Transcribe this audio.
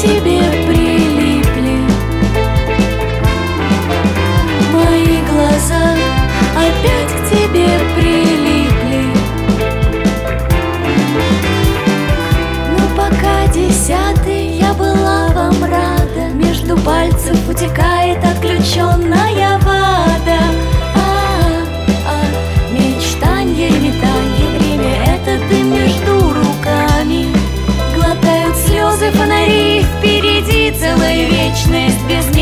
тебе прилипли. Мои глаза опять к тебе прилипли. Но пока 10-й я была вам рада, между пальцев утекает отключенная вода. Мечтанье, метанье, время — это ты между руками. Глотают слезы фонари, впереди целая вечность без